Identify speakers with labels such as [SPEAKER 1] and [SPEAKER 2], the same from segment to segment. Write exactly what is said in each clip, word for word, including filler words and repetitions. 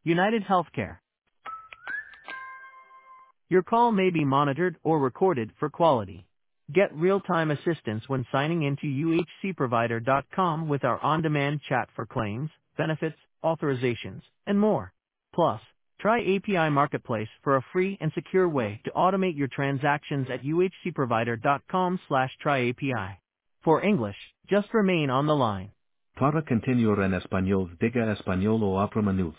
[SPEAKER 1] United Healthcare. Your call may be monitored or recorded for quality. Get real-time assistance when signing into U H C provider dot com with our on-demand chat for claims, benefits, authorizations, and more. Plus, try A P I Marketplace for a free and secure way to automate your transactions at U H C provider dot com slash try A P I. For English, just remain on the line. Para continuar en español, diga español o abra menú.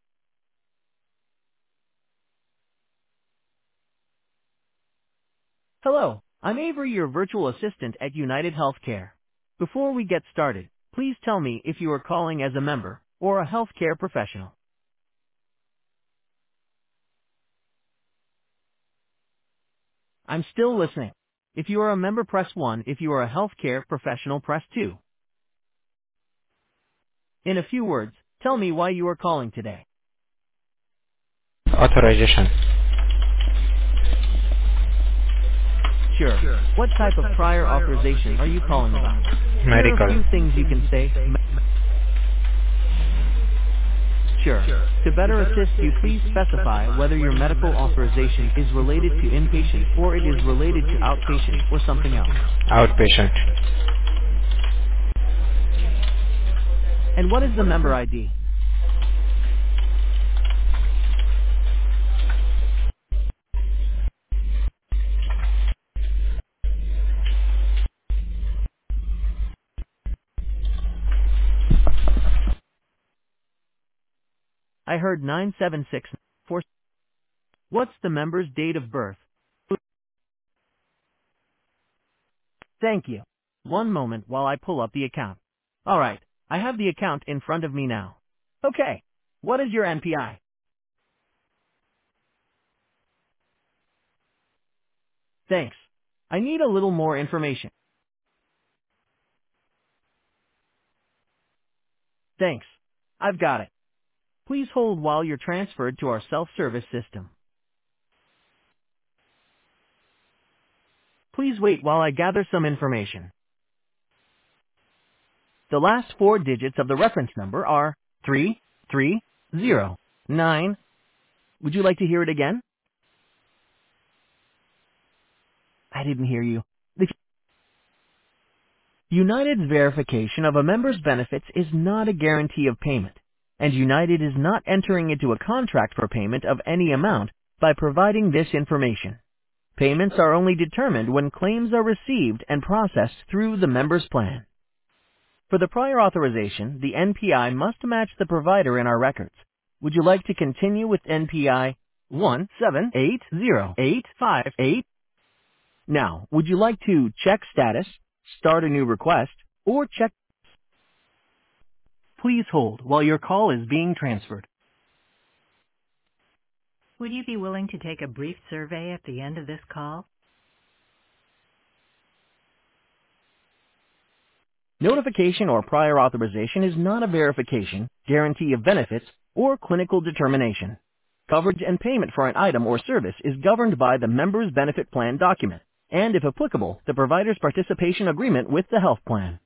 [SPEAKER 1] Hello, I'm Avery, your virtual assistant at United Healthcare. Before we get started, please tell me if you are calling as a member or a healthcare professional. I'm still listening. If you are a member, press one. If you are a healthcare professional, press two. In a few words, tell me why you are calling today.
[SPEAKER 2] Authorization.
[SPEAKER 1] Sure. What type of prior authorization are you calling about? Here are a
[SPEAKER 2] Medical.
[SPEAKER 1] few things you can say. Sure. To better assist you, please specify whether your medical authorization is related to inpatient or it is related to outpatient or something else.
[SPEAKER 2] Outpatient.
[SPEAKER 1] And what is the member I D? I heard nine seven six four. What's the member's date of birth? Thank you. One moment while I pull up the account. Alright, I have the account in front of me now. Okay. What is your N P I? Thanks. I need a little more information. Thanks. I've got it. Please hold while you're transferred to our self-service system. Please wait while I gather some information. The last four digits of the reference number are three three zero nine. Would you like to hear it again? I didn't hear you. The United's verification of a member's benefits is not a guarantee of payment, and United is not entering into a contract for payment of any amount by providing this information. Payments are only determined when claims are received and processed through the member's plan. For the prior authorization, the N P I must match the provider in our records. Would you like to continue with N P I one seven eight zero eight five eight? Now, would you like to check status, start a new request, or check? Please hold while your call is being transferred.
[SPEAKER 3] Would you be willing to take a brief survey at the end of this call?
[SPEAKER 1] Notification or prior authorization is not a verification, guarantee of benefits, or clinical determination. Coverage and payment for an item or service is governed by the member's benefit plan document, and if applicable, the provider's participation agreement with the health plan.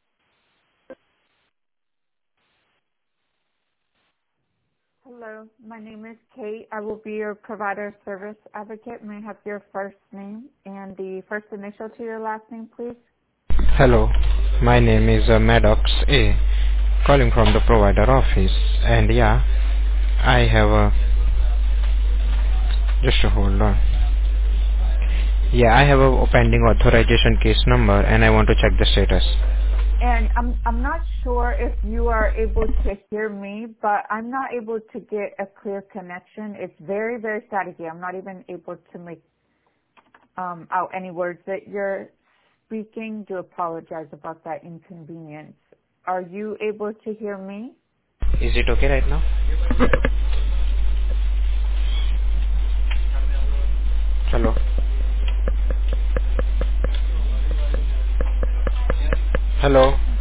[SPEAKER 4] Hello, my name is Kate. I will be your provider service advocate. May I have your first name and the first initial to your last name, please?
[SPEAKER 2] Hello. My name is uh, Maddox A. Calling from the provider office. And yeah, I have a... Just a hold on. Yeah, I have a pending authorization case number and I want to check the status.
[SPEAKER 4] And I'm I'm not sure if you are able to hear me, but I'm not able to get a clear connection. It's very, very staticky. I'm not even able to make um, out any words that you're speaking. Do apologize about that inconvenience. Are you able to hear me?
[SPEAKER 2] Is it okay right now? Hello. Hello.